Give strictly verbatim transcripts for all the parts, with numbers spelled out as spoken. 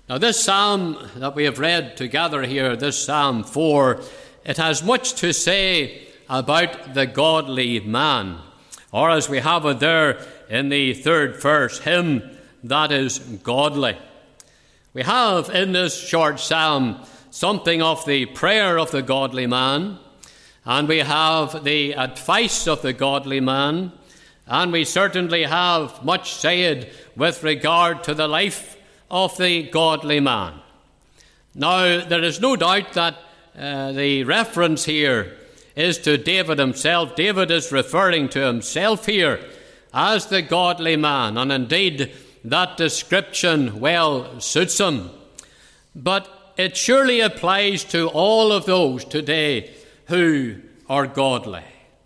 Now, this psalm that we have read together here, this Psalm four, it has much to say about the godly man, or as we have it there in the third verse, him that is godly. We have in this short psalm something of the prayer of the godly man, and we have the advice of the godly man, and we certainly have much said with regard to the life of the godly man. Now, there is no doubt that uh, the reference here is to David himself. David is referring to himself here as the godly man, and indeed that description well suits him. But it surely applies to all of those today who are godly.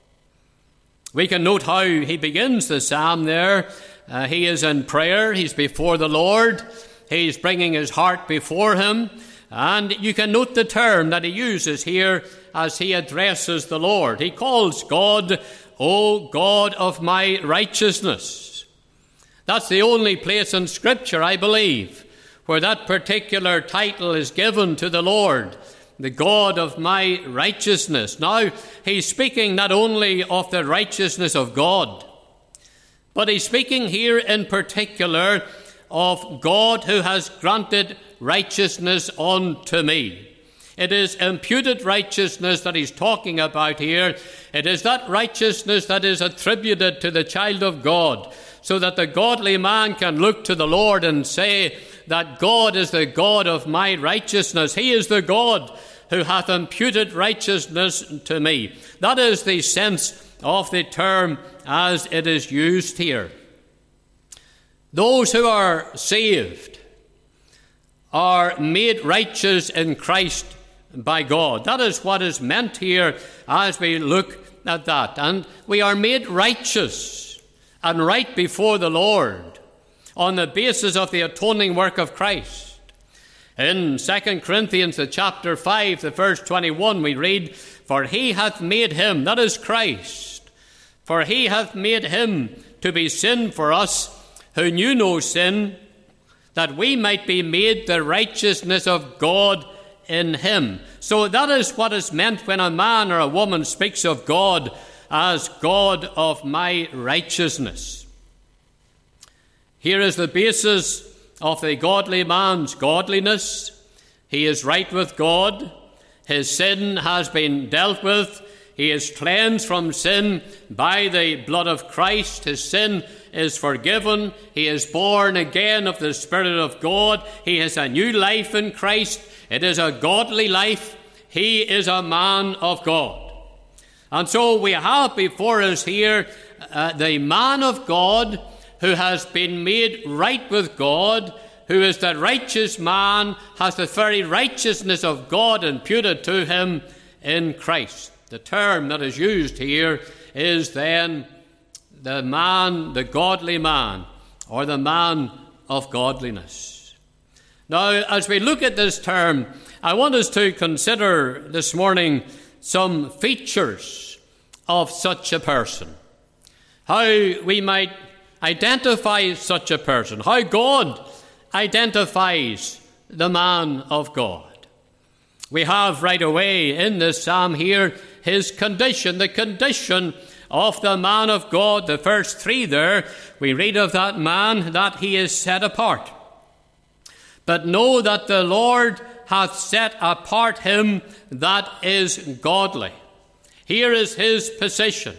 We can note how he begins the psalm there. Uh, he is in prayer. He's before the Lord. He's bringing his heart before him. And you can note the term that he uses here as he addresses the Lord. He calls God, O God of my righteousness. That's the only place in Scripture, I believe, where that particular title is given to the Lord, the God of my righteousness. Now, he's speaking not only of the righteousness of God, but he's speaking here in particular of God who has granted righteousness unto me. It is imputed righteousness that he's talking about here. It is that righteousness that is attributed to the child of God, so that the godly man can look to the Lord and say that God is the God of my righteousness. He is the God who hath imputed righteousness to me. That is the sense of the term as it is used here. Those who are saved are made righteous in Christ by God. That is what is meant here as we look at that. And we are made righteous and right before the Lord on the basis of the atoning work of Christ. In Second Corinthians, the chapter five, the verse twenty-one, we read, For he hath made him, that is Christ, for he hath made him to be sin for us, who knew no sin, that we might be made the righteousness of God in him. So that is what is meant when a man or a woman speaks of God as God of my righteousness. Here is the basis of the godly man's godliness. He is right with God. His sin has been dealt with. He is cleansed from sin by the blood of Christ. His sin is forgiven. He is born again of the Spirit of God. He has a new life in Christ. It is a godly life. He is a man of God. And so we have before us here uh, the man of God who has been made right with God, who is the righteous man, has the very righteousness of God imputed to him in Christ. The term that is used here is then the man, the godly man, or the man of godliness. Now, as we look at this term, I want us to consider this morning some features of such a person, how we might identify such a person, how God identifies the man of God. We have right away in this psalm here his condition, the condition of the man of God. The first three there, we read of that man that he is set apart. But know that the Lord hath set apart him that is godly. Here is his position.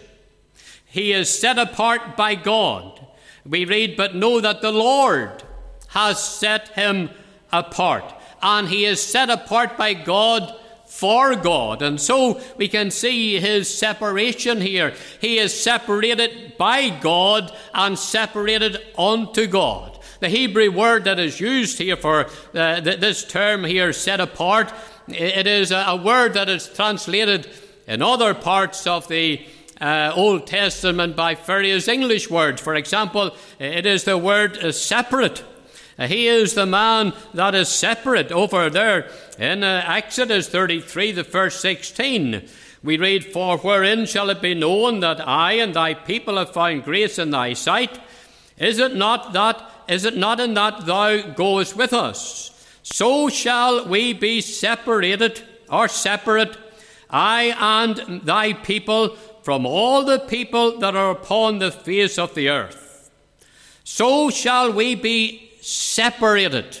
He is set apart by God. We read, but know that the Lord has set him apart. And he is set apart by God for God. And so we can see his separation here. He is separated by God and separated unto God. The Hebrew word that is used here for uh, this term here, set apart, it is a word that is translated in other parts of the uh, Old Testament by various English words. For example, it is the word uh, separate. He is the man that is separate. Over there in uh, Exodus thirty-three, the verse sixteen, we read, For wherein shall it be known that I and thy people have found grace in thy sight? Is it not that, is it not in that thou goest with us? so shall we be separated, or separate, I and thy people, from all the people that are upon the face of the earth. So shall we be separated.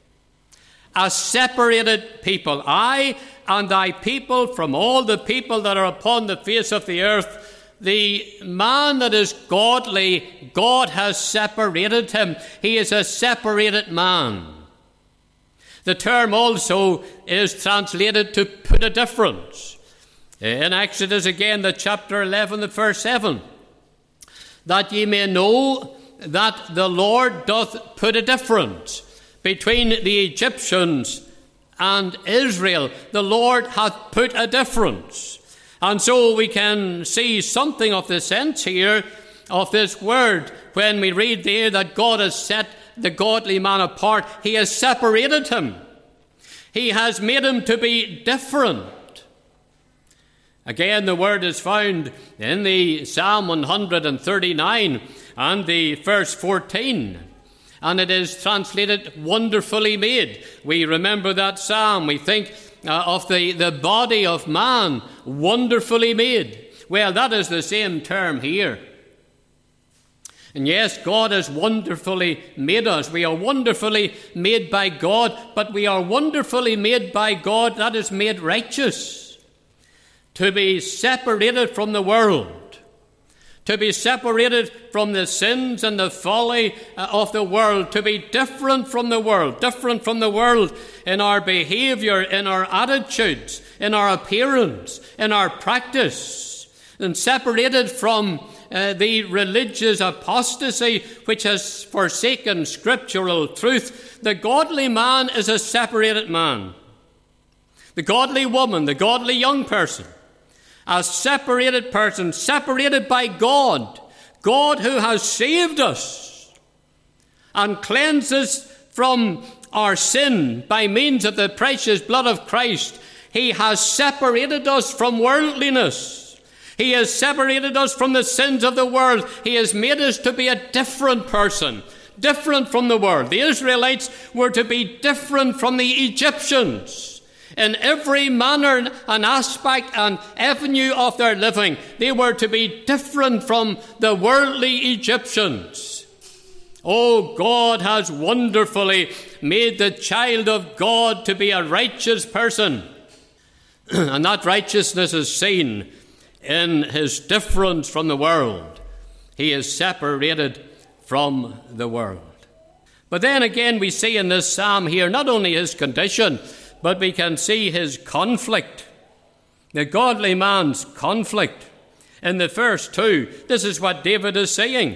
A separated people, I and thy people, from all the people that are upon the face of the earth. The man that is godly, God has separated him. He is a separated man. The term also is translated to put a difference. In Exodus again, the chapter eleven, the verse seven, that ye may know that the Lord doth put a difference between the Egyptians and Israel. The Lord hath put a difference. And so we can see something of the sense here of this word when we read there that God has set the godly man apart. He has separated him. He has made him to be different. Again, the word is found in the Psalm one thirty-nine and the verse fourteen. And it is translated wonderfully made. We remember that psalm. We think uh, of the, the body of man, wonderfully made. Well, that is the same term here. And yes, God has wonderfully made us. We are wonderfully made by God, but we are wonderfully made by God that is made righteous. To be separated from the world. To be separated from the sins and the folly of the world, to be different from the world, different from the world in our behavior, in our attitudes, in our appearance, in our practice, and separated from uh, the religious apostasy which has forsaken scriptural truth. The godly man is a separated man. The godly woman, the godly young person, a separated person, separated by God. God who has saved us and cleansed us from our sin by means of the precious blood of Christ. He has separated us from worldliness. He has separated us from the sins of the world. He has made us to be a different person, different from the world. The Israelites were to be different from the Egyptians. In every manner and aspect and avenue of their living, they were to be different from the worldly Egyptians. Oh, God has wonderfully made the child of God to be a righteous person. And that righteousness is seen in his difference from the world. He is separated from the world. But then again, we see in this psalm here not only his condition, but we can see his conflict, the godly man's conflict. In the verse two, this is what David is saying.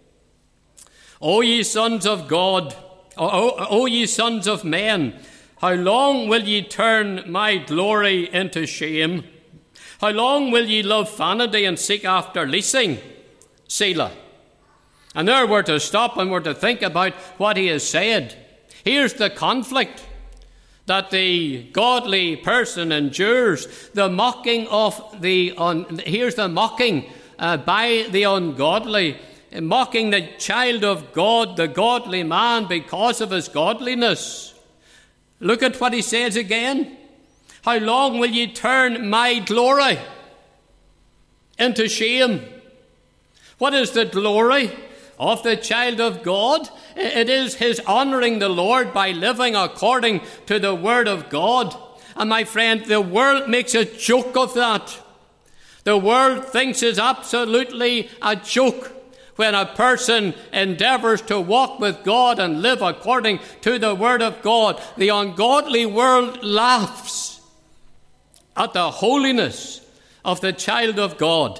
O ye sons of God, o, o, o ye sons of men, how long will ye turn my glory into shame? How long will ye love vanity and seek after leasing? Selah. And there we're to stop and we're to think about what he has said. Here's the conflict that the godly person endures, the mocking of the, un, here's the mocking uh, by the ungodly, mocking the child of God, the godly man, because of his godliness. Look at what he says again. How long will ye turn my glory into shame? What is the glory of the child of God? It is his honouring the Lord by living according to the word of God. And my friend, the world makes a joke of that. The world thinks it's absolutely a joke when a person endeavours to walk with God and live according to the word of God. The ungodly world laughs at the holiness of the child of God.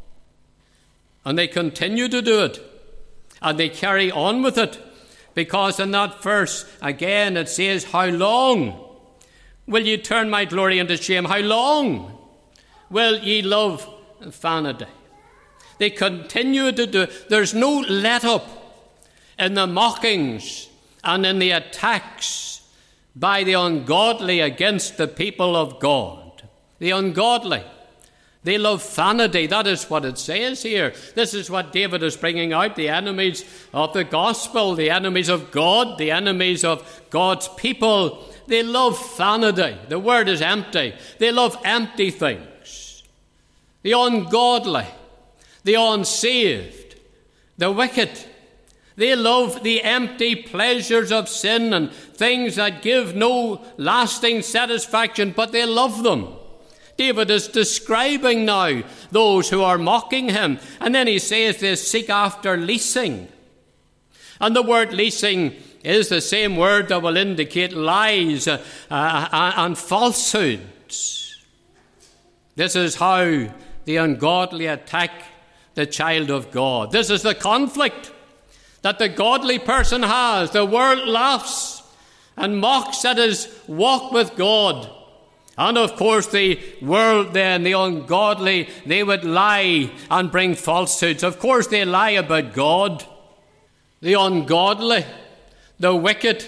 And they continue to do it. And they carry on with it, because in that verse, again, it says, how long will ye turn my glory into shame? How long will ye love vanity? They continue to do it. There's no let up in the mockings and in the attacks by the ungodly against the people of God. The ungodly, They love vanity. That is what it says here. This is what David is bringing out. The enemies of the gospel, the enemies of God, the enemies of God's people. They love vanity. The word is empty. They love empty things. The ungodly, the unsaved, the wicked. They love the empty pleasures of sin and things that give no lasting satisfaction, but they love them. David is describing now those who are mocking him. And then he says they seek after leasing. And the word leasing is the same word that will indicate lies uh, uh, and falsehoods. This is how the ungodly attack the child of God. This is the conflict that the godly person has. The world laughs and mocks at his walk with God. And of course the world then, the ungodly, they would lie and bring falsehoods. Of course they lie about God. The ungodly, the wicked,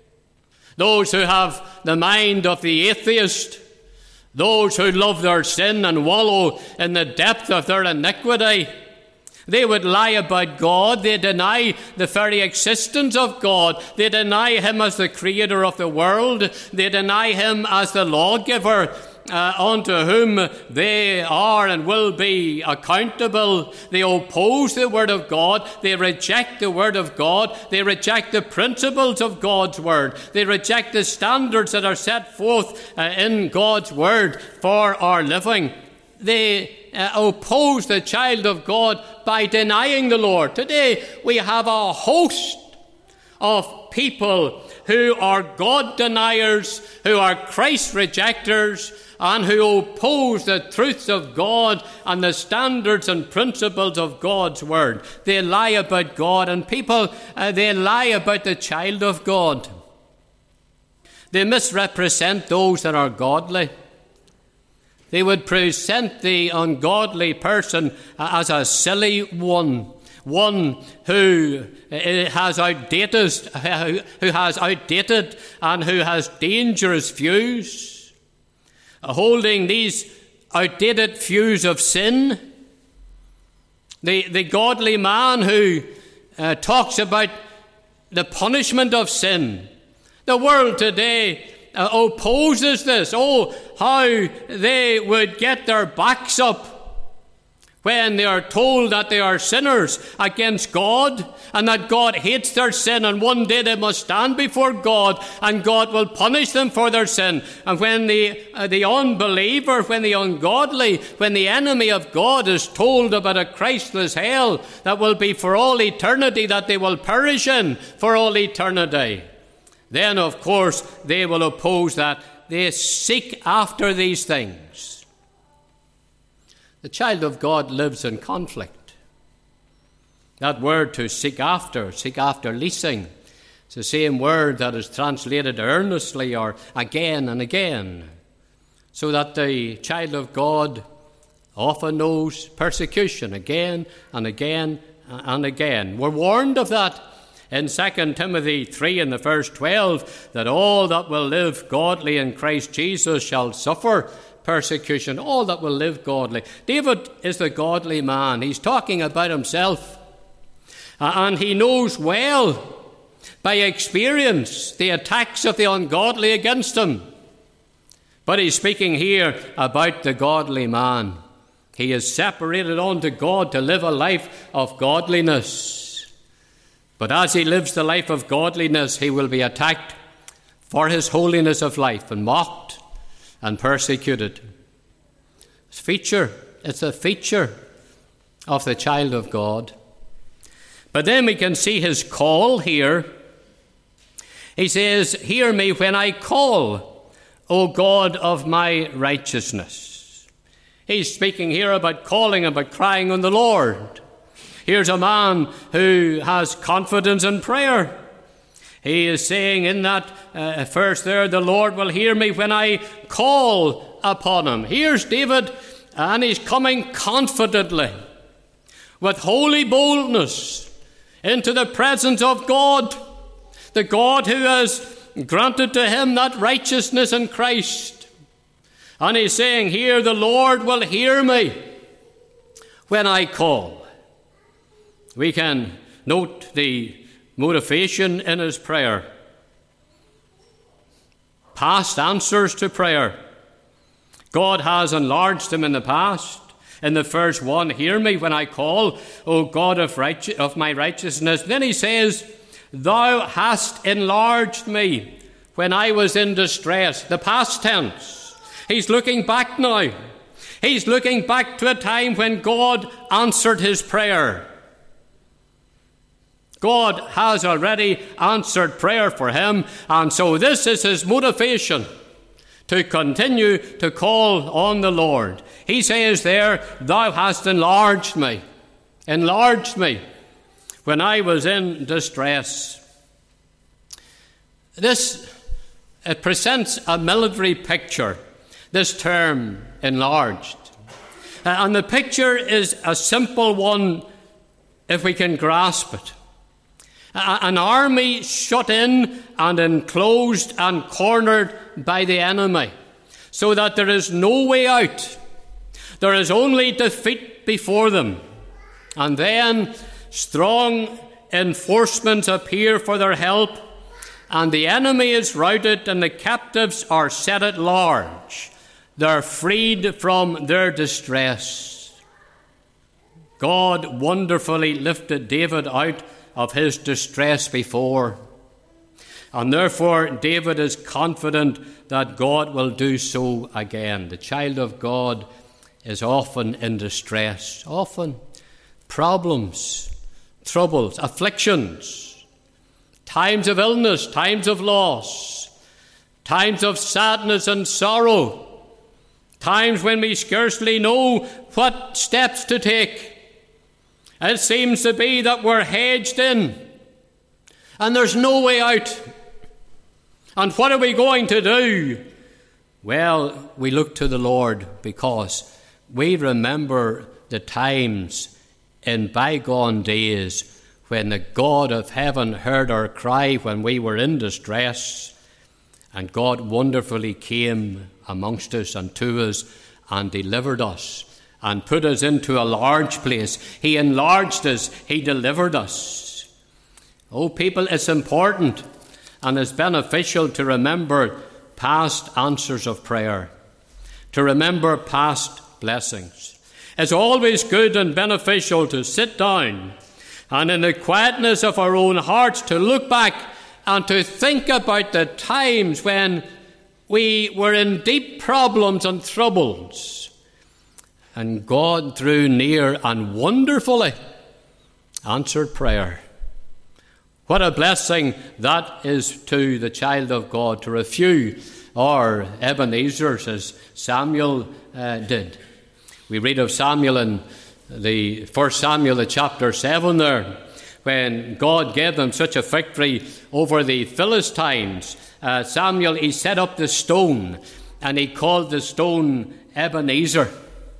those who have the mind of the atheist, those who love their sin and wallow in the depth of their iniquity, they would lie about God. They deny the very existence of God. They deny him as the creator of the world. They deny him as the lawgiver uh, unto whom they are and will be accountable. They oppose the word of God. They reject the word of God. They reject the principles of God's word. They reject the standards that are set forth uh, in God's word for our living. They uh, oppose the child of God by denying the Lord. Today we have a host of people who are God deniers, who are Christ rejectors, and who oppose the truths of God and the standards and principles of God's word. They lie about God, and people, uh, they lie about the child of God. They misrepresent those that are godly. They would present the ungodly person as a silly one, one who has outdated, who has outdated and who has dangerous views. Holding these outdated views of sin, the, the godly man who uh, talks about the punishment of sin. The world today uh, opposes this. Oh, how they would get their backs up when they are told that they are sinners against God and that God hates their sin, and one day they must stand before God and God will punish them for their sin. And when the, uh, the unbeliever, when the ungodly, when the enemy of God is told about a Christless hell that will be for all eternity, that they will perish in for all eternity, then of course they will oppose that. They seek after these things. The child of God lives in conflict. That word to seek after, seek after leasing, it's the same word that is translated earnestly or again and again, so that the child of God often knows persecution again and again and again. We're warned of that in Second Timothy three in the verse twelve, that all that will live godly in Christ Jesus shall suffer persecution. All that will live godly. David is the godly man. He's talking about himself. Uh, and he knows well, by experience, the attacks of the ungodly against him. But he's speaking here about the godly man. He is separated unto God to live a life of godliness. But as he lives the life of godliness, he will be attacked for his holiness of life and mocked and persecuted. It's feature, it's a feature of the child of God. But then we can see his call here. He says, "Hear me when I call, O God of my righteousness." He's speaking here about calling, about crying on the Lord. Here's a man who has confidence in prayer. He is saying in that uh, verse there, "The Lord will hear me when I call upon him." Here's David, and he's coming confidently, with holy boldness, into the presence of God, the God who has granted to him that righteousness in Christ. And he's saying here, the Lord will hear me when I call. We can note the motivation in his prayer. Past answers to prayer. God has enlarged him in the past. In the first one, hear me when I call, O God of, right- of my righteousness. Then he says, thou hast enlarged me when I was in distress. The past tense. He's looking back now. He's looking back to a time when God answered his prayer. God has already answered prayer for him, and so this is his motivation to continue to call on the Lord. He says there, thou hast enlarged me, enlarged me when I was in distress. This, it presents a military picture, this term, enlarged. Uh, and the picture is a simple one if we can grasp it. An army shut in and enclosed and cornered by the enemy, so that there is no way out. There is only defeat before them. And then strong enforcements appear for their help, and the enemy is routed and the captives are set at large. They're freed from their distress. God wonderfully lifted David out of his distress before. And therefore, David is confident that God will do so again. The child of God is often in distress, often problems, troubles, afflictions, times of illness, times of loss, times of sadness and sorrow, times when we scarcely know what steps to take. It seems to be that we're hedged in and there's no way out. And what are we going to do? Well, we look to the Lord because we remember the times in bygone days when the God of heaven heard our cry when we were in distress, and God wonderfully came amongst us and to us and delivered us and put us into a large place. He enlarged us. He delivered us. Oh, people, it's important and it's beneficial to remember past answers of prayer, to remember past blessings. It's always good and beneficial to sit down and in the quietness of our own hearts to look back and to think about the times when we were in deep problems and troubles, and God drew near and wonderfully answered prayer. What a blessing that is to the child of God, to a few, or Ebenezer's, as Samuel uh, did. We read of Samuel in the First Samuel, the chapter seven there, when God gave them such a victory over the Philistines. Uh, Samuel, he set up the stone, and he called the stone Ebenezer.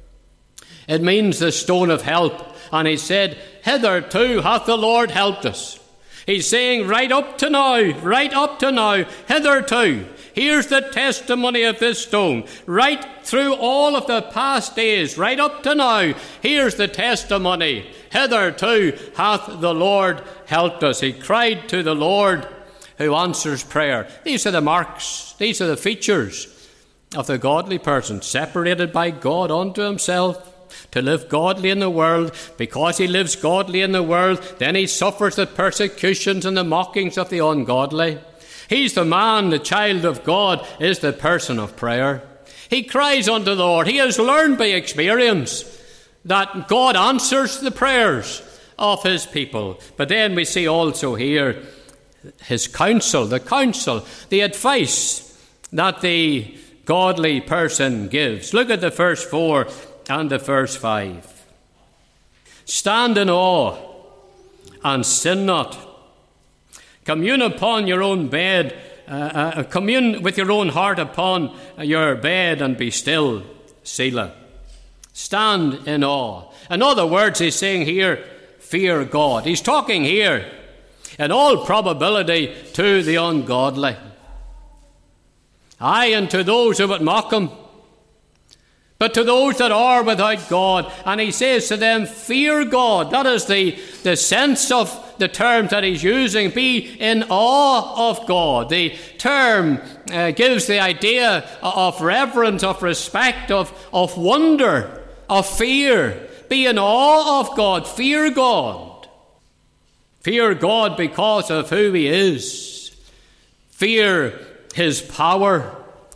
It means the stone of help. And he said, hitherto hath the Lord helped us. He's saying, right up to now, right up to now, hitherto. Here's the testimony of this stone. Right through all of the past days, right up to now, here's the testimony. Hitherto hath the Lord helped us. He cried to the Lord who answers prayer. These are the marks, these are the features of the godly person, separated by God unto himself, to live godly in the world. Because he lives godly in the world, then he suffers the persecutions and the mockings of the ungodly. He's the man, the child of God, is the person of prayer. He cries unto the Lord. He has learned by experience that God answers the prayers of his people. But then we see also here his counsel, the counsel, the advice that the godly person gives. Look at the verse four and the verse five. Stand in awe and sin not. Commune upon your own bed, uh, uh, commune with your own heart upon your bed and be still. Selah. Stand in awe. In other words, he's saying here, fear God. He's talking here, in all probability, to the ungodly. Aye, and to those who would mock him, but to those that are without God. And he says to them, fear God. That is the, the sense of the terms that he's using. Be in awe of God. The term uh, gives the idea of reverence, of respect, of, of wonder, of fear. Be in awe of God. Fear God. Fear God because of who he is. Fear his power.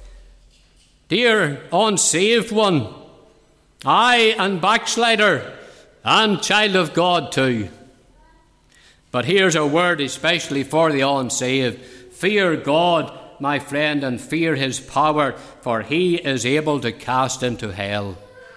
Dear unsaved one, I and backslider and child of God too. But here's a word especially for the unsaved. Fear God, my friend, and fear his power, for he is able to cast into hell.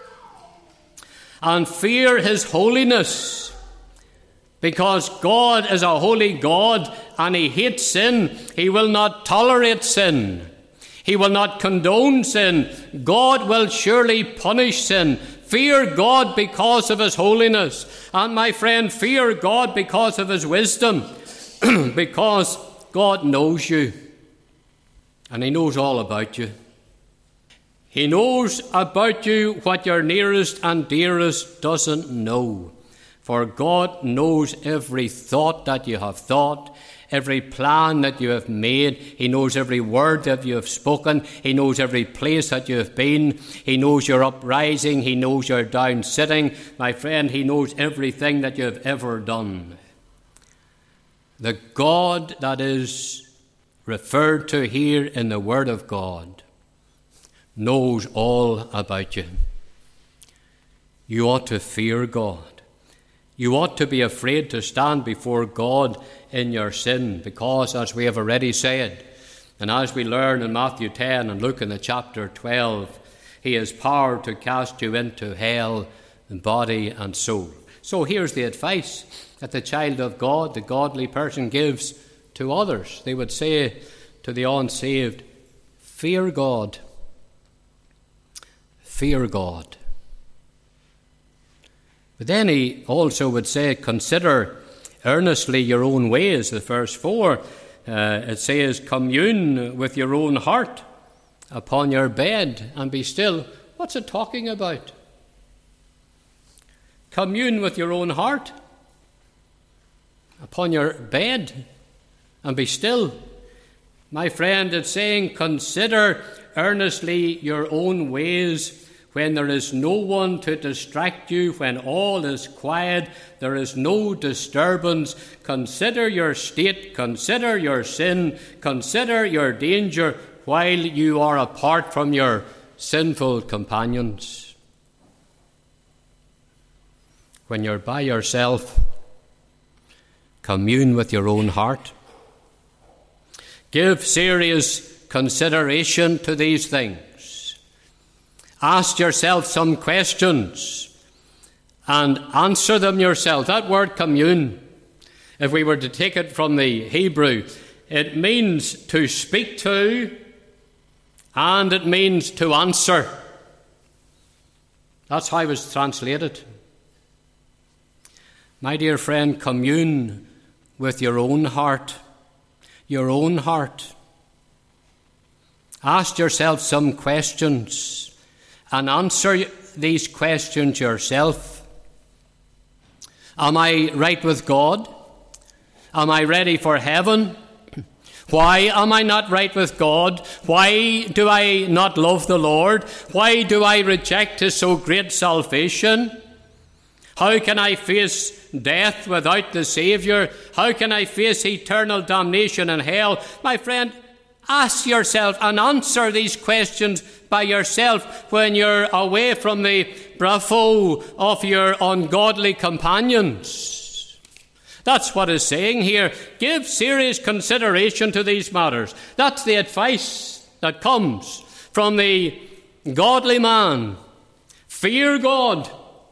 And fear his holiness, because God is a holy God and he hates sin. He will not tolerate sin. He will not condone sin. God will surely punish sin. Fear God because of his holiness. And my friend, fear God because of his wisdom. Because God knows you. And he knows all about you. He knows about you what your nearest and dearest doesn't know. For God knows every thought that you have thought, every plan that you have made. He knows every word that you have spoken. He knows every place that you have been. He knows your uprising. He knows your down sitting. My friend, he knows everything that you have ever done. The God that is referred to here in the Word of God knows all about you. You ought to fear God. You ought to be afraid to stand before God in your sin, because, as we have already said, and as we learn in Matthew ten and Luke in the chapter twelve, he has power to cast you into hell in body and soul. So here's the advice that the child of God, the godly person, gives to others. They would say to the unsaved, fear God. Fear God. But then he also would say, consider earnestly your own ways. The verse four, uh, it says, commune with your own heart upon your bed and be still. What's it talking about? Commune with your own heart upon your bed and be still. My friend, it's saying, consider earnestly your own ways. When there is no one to distract you, when all is quiet, there is no disturbance, consider your state, consider your sin, consider your danger while you are apart from your sinful companions. When you're by yourself, commune with your own heart. Give serious consideration to these things. Ask yourself some questions and answer them yourself. That word commune, if we were to take it from the Hebrew, it means to speak to and it means to answer. That's how it was translated. My dear friend, commune with your own heart. Your own heart. Ask yourself some questions and answer these questions yourself. Am I right with God? Am I ready for heaven? Why am I not right with God? Why do I not love the Lord? Why do I reject his so great salvation? How can I face death without the Saviour? How can I face eternal damnation in hell? My friend, ask yourself and answer these questions by yourself when you're away from the bravo of your ungodly companions. That's what it's saying here. Give serious consideration to these matters. That's the advice that comes from the godly man. Fear God.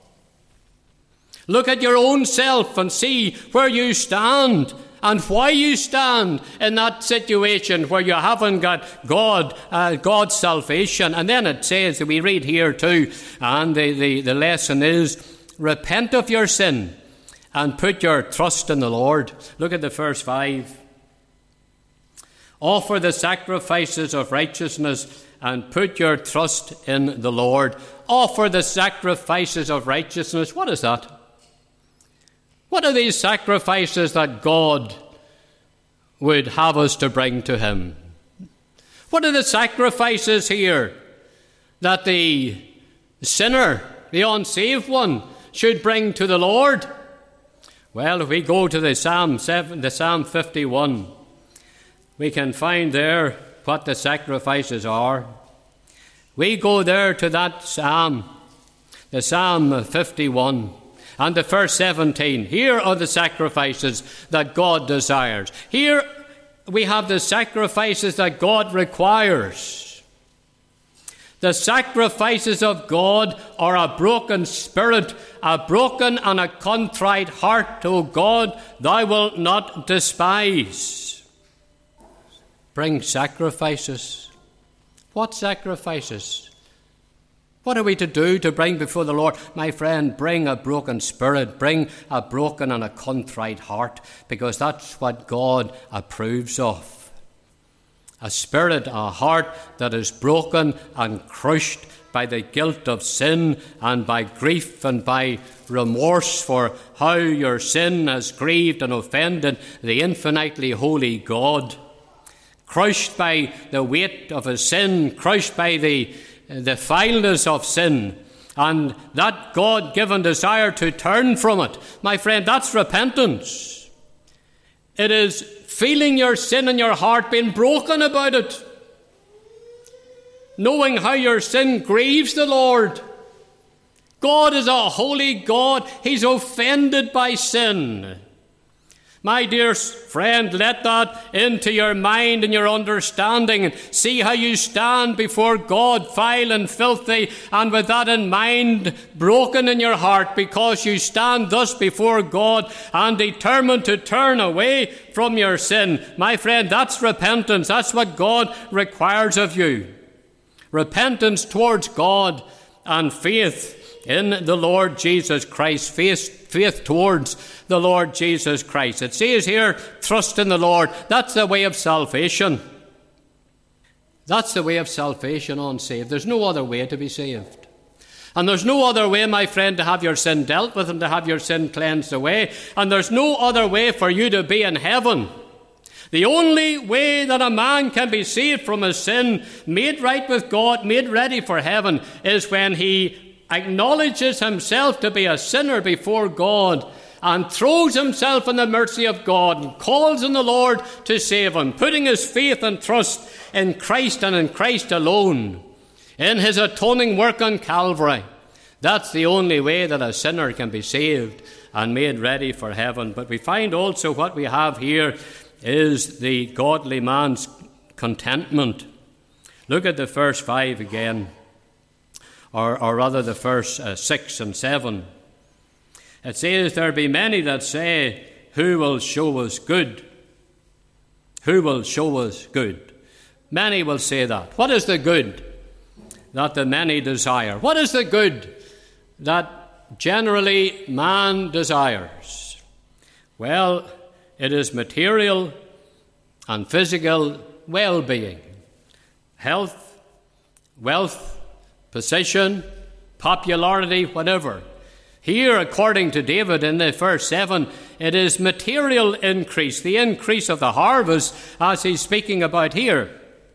Look at your own self and see where you stand and why you stand in that situation where you haven't got God, uh, God's salvation. And then it says, we read here too, and the, the, the lesson is, repent of your sin and put your trust in the Lord. Look at the verse five. Offer the sacrifices of righteousness and put your trust in the Lord. Offer the sacrifices of righteousness. What is that? What are these sacrifices that God would have us to bring to him? What are the sacrifices here that the sinner, the unsaved one, should bring to the Lord? Well, if we go to the Psalm seven, the Psalm fifty-one, we can find there what the sacrifices are. We go there to that Psalm, the Psalm fifty-one, and the verse seventeen. Here are the sacrifices that God desires. Here we have the sacrifices that God requires. The sacrifices of God are a broken spirit, a broken and a contrite heart, O God, thou wilt not despise. Bring sacrifices. What sacrifices? What are we to do to bring before the Lord? My friend, bring a broken spirit, bring a broken and a contrite heart, because that's what God approves of. A spirit, a heart that is broken and crushed by the guilt of sin and by grief and by remorse for how your sin has grieved and offended the infinitely holy God. Crushed by the weight of his sin, crushed by the, the vileness of sin, and that God-given desire to turn from it. My friend, that's repentance. It is feeling your sin in your heart, being broken about it, knowing how your sin grieves the Lord. God is a holy God. He's offended by sin. My dear friend, let that into your mind and your understanding, and see how you stand before God, vile and filthy, and with that in mind, broken in your heart, because you stand thus before God and determined to turn away from your sin. My friend, that's repentance. That's what God requires of you. Repentance towards God and faith in the Lord Jesus Christ. Faith, faith towards the Lord Jesus Christ. It says here, trust in the Lord. That's the way of salvation. That's the way of salvation, unsaved. There's no other way to be saved. And there's no other way, my friend, to have your sin dealt with and to have your sin cleansed away. And there's no other way for you to be in heaven. The only way that a man can be saved from his sin, made right with God, made ready for heaven, is when he acknowledges himself to be a sinner before God and throws himself in the mercy of God and calls on the Lord to save him, putting his faith and trust in Christ and in Christ alone, in his atoning work on Calvary. That's the only way that a sinner can be saved and made ready for heaven. But we find also what we have here is the godly man's contentment. Look at the verse five again. Or, or rather the verse uh, six and seven. It says, there be many that say, who will show us good? Who will show us good? Many will say that. What is the good that the many desire? What is the good that generally man desires? Well, it is material and physical well-being, health, wealth, position, popularity, whatever. Here, according to David in the verse seven, it is material increase, the increase of the harvest, as he's speaking about here.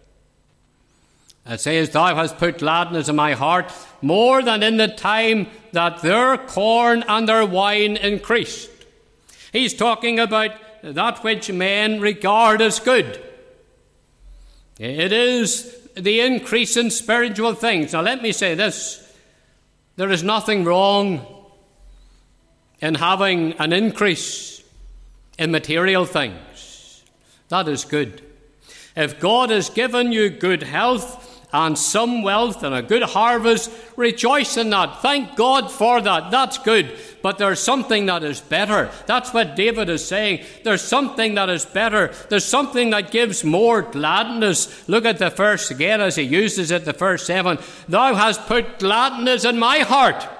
It says, thou hast put gladness in my heart more than in the time that their corn and their wine increased. He's talking about that which men regard as good. It is the increase in spiritual things. Now let me say this. There is nothing wrong in having an increase in material things. That is good. If God has given you good health and some wealth and a good harvest, rejoice in that. Thank God for that. That's good. But there's something that is better. That's what David is saying. There's something that is better. There's something that gives more gladness. Look at the verse again as he uses it, the verse seven. Thou hast put gladness in my heart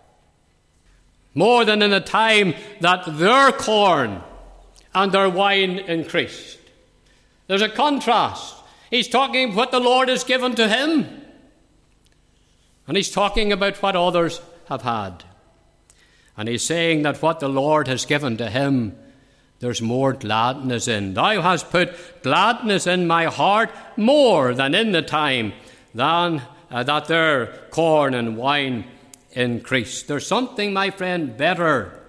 more than in the time that their corn and their wine increased. There's a contrast. He's talking what the Lord has given to him, and he's talking about what others have had. And he's saying that what the Lord has given to him, there's more gladness in. Thou hast put gladness in my heart more than in the time than uh, that their corn and wine increase. There's something, my friend, better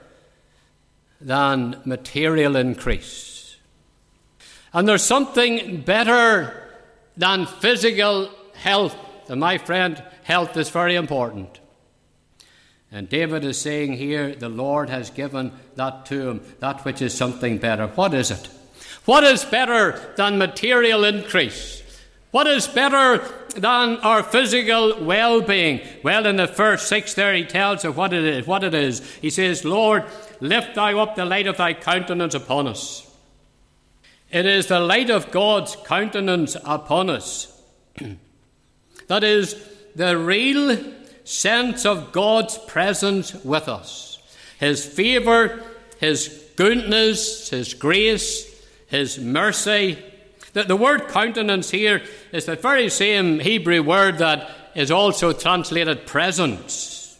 than material increase. And there's something better than physical health. And my friend, health is very important. And David is saying here, the Lord has given that to him, that which is something better. What is it? What is better than material increase? What is better than our physical well-being? Well, in the first six there, he tells us what it is. What it is. He says, Lord, lift thou up the light of thy countenance upon us. It is the light of God's countenance upon us. That is the real sense of God's presence with us. His favour, His goodness, His grace, His mercy. The, the word countenance here is the very same Hebrew word that is also translated presence.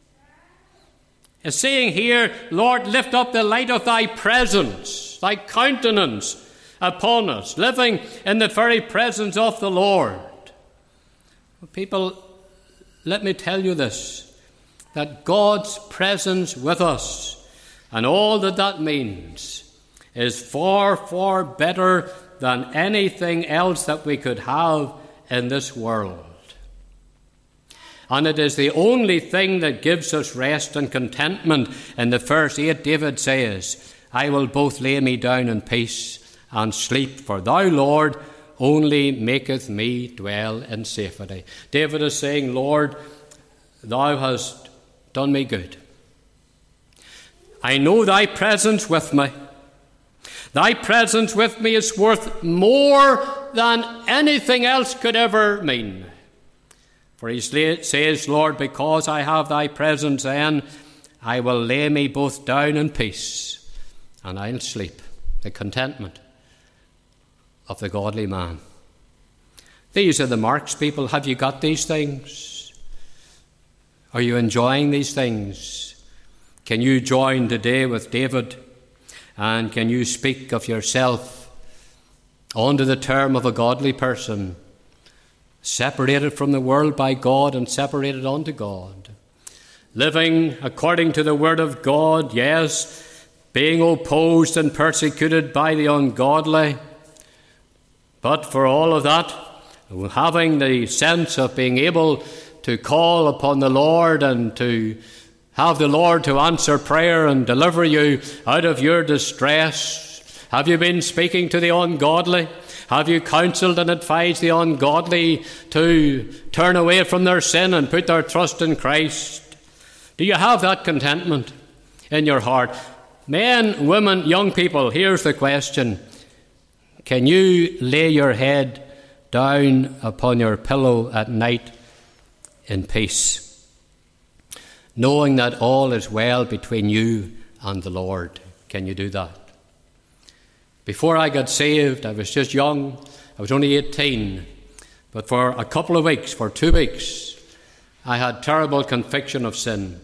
It's saying here, Lord, lift up the light of thy presence, thy countenance upon us, living in the very presence of the Lord. People, let me tell you this, that God's presence with us and all that that means is far, far better than anything else that we could have in this world. And it is the only thing that gives us rest and contentment. In the verse eight, David says, I will both lay me down in peace and sleep, for thou, Lord, only maketh me dwell in safety. David is saying, Lord, thou hast done me good. I know thy presence with me. Thy presence with me is worth more than anything else could ever mean. For he says, Lord, because I have thy presence, then I will lay me both down in peace, and I'll sleep. The contentment of the godly man. These are the marks, people. Have you got these things? Are you enjoying these things? Can you join today with David? And can you speak of yourself under the term of a godly person, separated from the world by God and separated unto God, living according to the word of God, yes, being opposed and persecuted by the ungodly, but for all of that, having the sense of being able to call upon the Lord and to have the Lord to answer prayer and deliver you out of your distress. Have you been speaking to the ungodly? Have you counselled and advised the ungodly to turn away from their sin and put their trust in Christ? Do you have that contentment in your heart? Men, women, young people, here's the question. Can you lay your head down upon your pillow at night in peace, knowing that all is well between you and the Lord? Can you do that? Before I got saved, I was just young. I was only eighteen. But for a couple of weeks, for two weeks, I had terrible conviction of sin.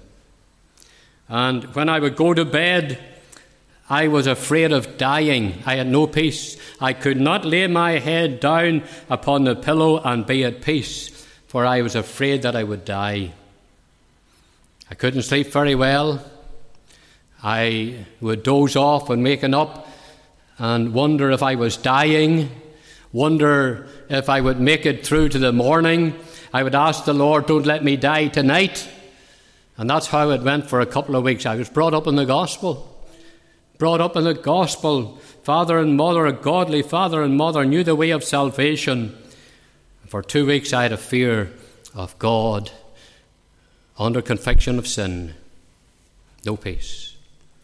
And when I would go to bed, I was afraid of dying. I had no peace. I could not lay my head down upon the pillow and be at peace, for I was afraid that I would die. I couldn't sleep very well. I would doze off when waking up and wonder if I was dying, wonder if I would make it through to the morning. I would ask the Lord, don't let me die tonight. And that's how it went for a couple of weeks. I was brought up in the gospel. Brought up in the gospel. Father and mother, a godly father and mother, knew the way of salvation. For two weeks I had a fear of God, under conviction of sin. No peace.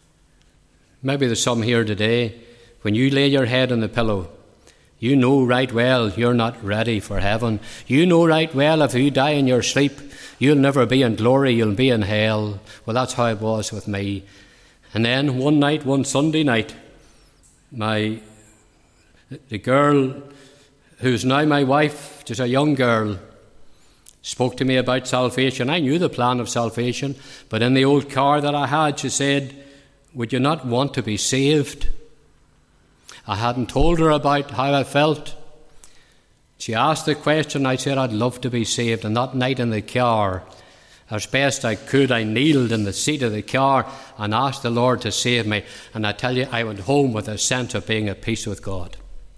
Maybe there's some here today, when you lay your head on the pillow, you know right well you're not ready for heaven. You know right well if you die in your sleep, you'll never be in glory, you'll be in hell. Well, that's how it was with me. And then one night, one Sunday night, my The girl who's now my wife, just a young girl, spoke to me about salvation. I knew the plan of salvation, but in the old car that I had, she said, would you not want to be saved? I hadn't told her about how I felt. She asked the question. I said I'd love to be saved. And that night in the car, as best I could, I kneeled in the seat of the car and asked the Lord to save me. And I tell you, I went home with a sense of being at peace with God.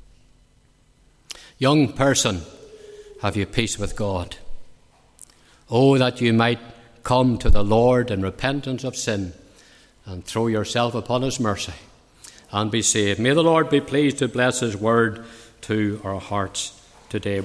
Young person, have you peace with God? Oh, that you might come to the Lord in repentance of sin and throw yourself upon his mercy and be saved. May the Lord be pleased to bless his word to our hearts today.